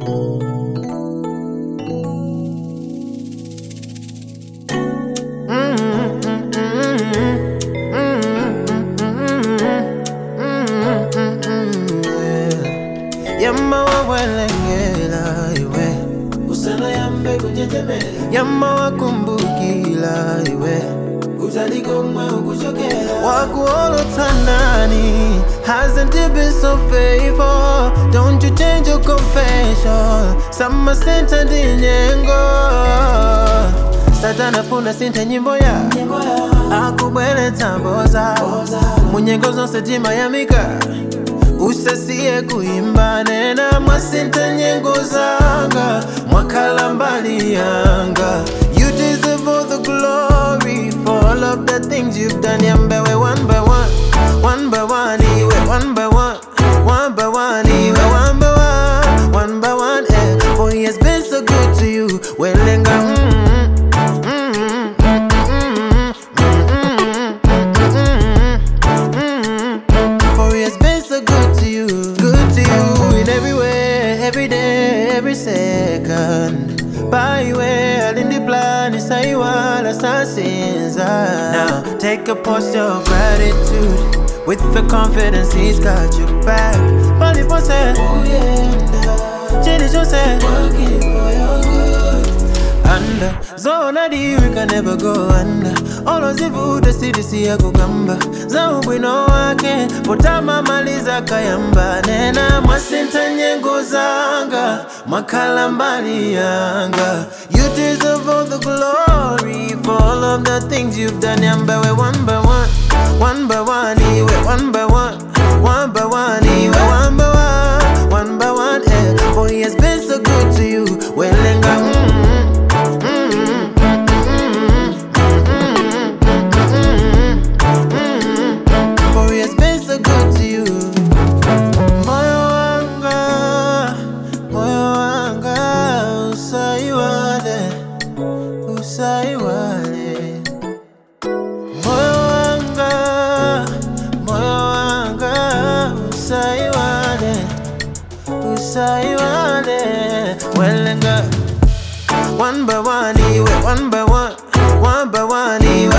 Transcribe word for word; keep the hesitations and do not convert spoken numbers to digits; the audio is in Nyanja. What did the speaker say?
Yama walengela iwe Usana yambe kujetemela Yama wakumbukila iwe Kutaliko mwe ukuchokela Wakuolo tanani Hasn't it been so faithful? Don't you change your confession Sama senta di nyengo Satana funa senta nyimbo ya Akubwele tamboza Munyengo zonse jima ya mika Usasiye kuimba nena mwasinta nyengo zanga Mwakala mbali yanga You deserve all the glory For all of the things you've done Yambewe one by one One by one iwe One by one One by one iwe One by one One by one eh. For he has been so good to you Welenga mm-hmm. Second by way, all in the plan is I want assassins. Now take a posture of gratitude with the confidence he's got your back. Bali pose, oh yeah, Jenny Jose, working for your good. Under zona di we can never go under. All of the food the city see a kugamba. Zaubwi no wake, potama maliza kayamba. Nena mwasinta nyengo zanga, makala mbali yanga. You deserve all the glory for all of the things you've done. Yambewe one by one, one by one, iwe one by one, one by one, iwe one by one, one by one. Eh. For he has been so good to you. Welenga mm-hmm. Usaiwale moyo wanga, moyo wanga, usaiwale, usaiwale. Welenga one by one, iwe one by one, one by one, iwe